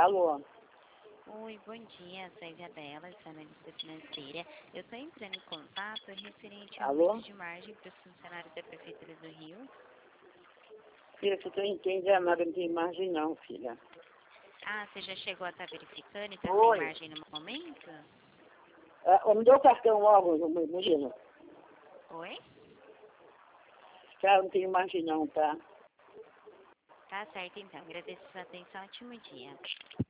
Alô? Oi, bom dia. Sou a Isabela, sou analista financeira. Eu estou entrando em contato referente ao Alô? aumento de margem para os funcionários da Prefeitura do Rio. Filha, você não entende nada, não tem margem não, filha. Ah, você já chegou a estar verificando e está sem Oi. margem no momento? Me dê o cartão logo, Murilo. Oi? Tá, não tenho margem não, tá? Tá certo, então. Agradeço a sua atenção. Ótimo dia.